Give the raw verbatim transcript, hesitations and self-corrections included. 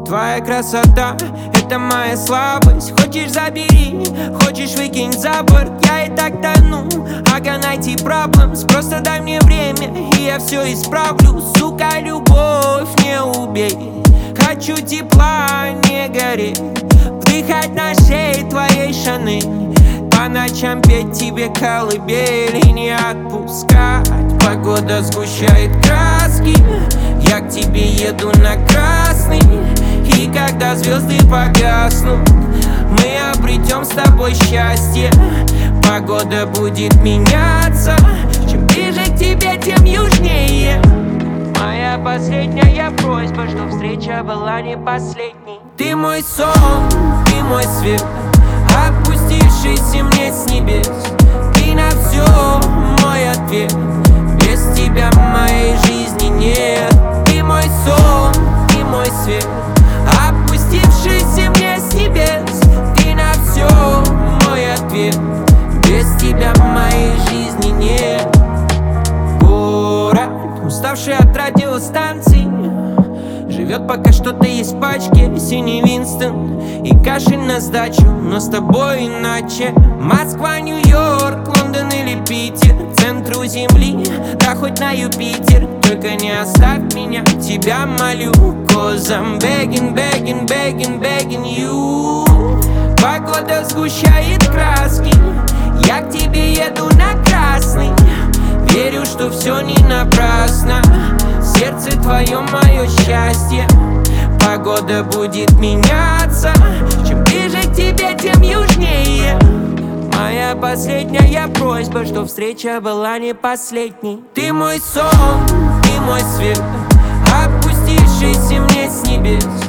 Твоя красота — это моя слабость. Хочешь — забери, хочешь — выкинь за борт. Я и так тону, ага, найти проблемс. Просто дай мне время, и я все исправлю. Сука, любовь, не убей. Хочу тепла, не гореть. Вдыхать на шее твоей Шанель. По ночам петь тебе колыбель и не отпускать. Погода сгущает краски, я к тебе еду на красный. И когда звезды погаснут, мы обретем с тобой счастье. Погода будет меняться, чем ближе к тебе, тем южнее. Моя последняя просьба, что встреча была не последней. Ты мой сон, ты мой свет, опустившийся мне с небес. Ты на все мой ответ, без тебя моей жизни нет. Ты мой сон, ты мой свет, опустившийся мне с небес. Ты на все мой ответ, без тебя моей жизни нет. Город, уставший от радиостанций, живет пока что-то есть в пачке. Синий Винстон и кашель на сдачу, но с тобой иначе. Москва, Нью-Йорк, Лондон или Питер, центру земли, да хоть на Юпитер. Только не оставь меня, тебя молю. Cause I'm begging, begging, begging, begging you. Погода сгущает краски, я к тебе еду на красный. Верю, что все не напрасно, сердце твое мое счастье. Погода будет меняться, чем ближе к тебе, тем южнее. Моя последняя просьба, что встреча была не последней. Ты мой сон, ты мой свет, опустившийся мне с небес.